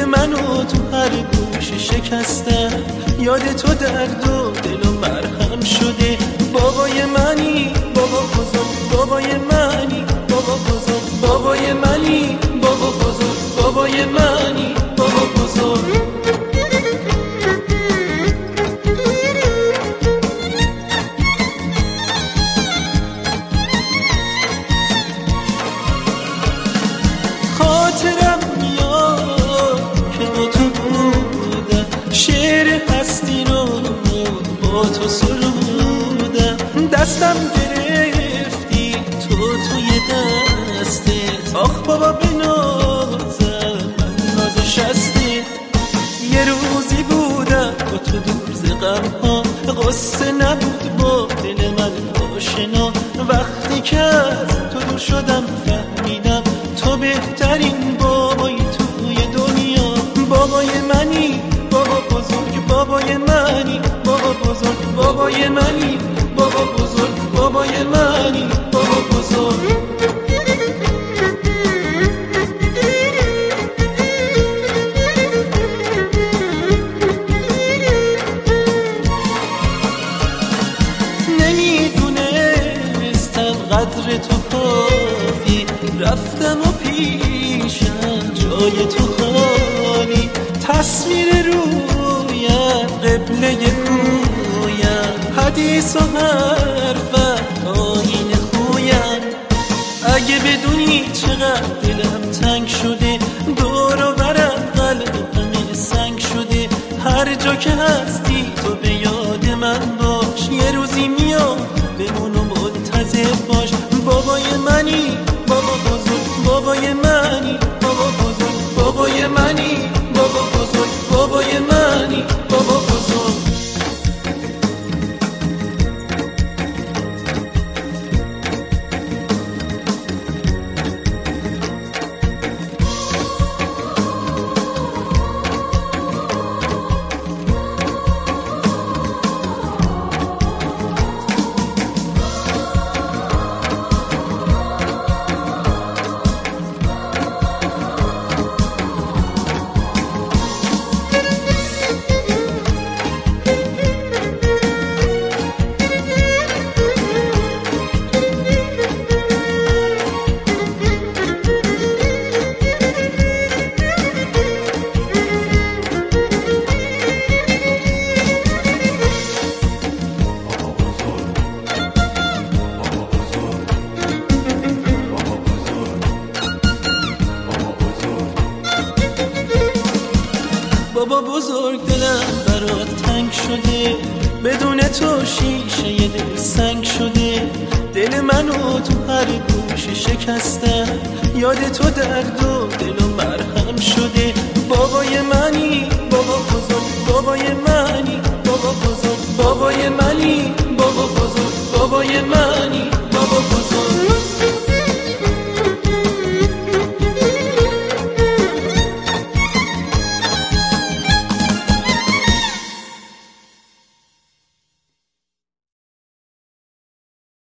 منو تو هر گوشه شکستم. یاد تو درد و دل و مرهم شده. بابای منی بابا بزرگ، بابای منی بابا بزرگ، بابای منی بابا بزرگ، بابای منی بابا بزرگ. خاطرم میاد که با تو بودم، شعر هستی رو با تو سرودم. دستم گرفتی تو توی دستت، آخ بابا بنازم من ناز شسته. یه روزی بودم با تو دور ز غم‌ها، قصه نبود با دل من آشنا. وقتی که از تو دور شدم فهمیدم تو بهترین بابای توی دنیا. بابای منی بابا بزرگ، بابای منی بابا بزرگ، بابای منی بابا بزرگ، بابای منی بابا بزرگ. نمیدونستم قدر تو کافی، رفتم و پیشم جای تو خالی. تصویر رویم قبله کویم، حدیث و حرفت آیین خویم. اگه بدونی چقدر دلم تنگ شده، دور و برم قلبم سنگ شده. هر جا که هستی تو به یاد من باش، یه روزی میام بمون و منتظر باش. بابای منی بابا بزرگ، بابای منی بابا بزرگ، بابای منی بابا بزرگ، بابای منی بابا بزرگ. بابا بزرگ دلم برات تنگ شده، بدون تو شیشه دل سنگ شده. دل منو تو هر گوشه شکستم، یاد تو درد و دل و مرهم شده. بابای منی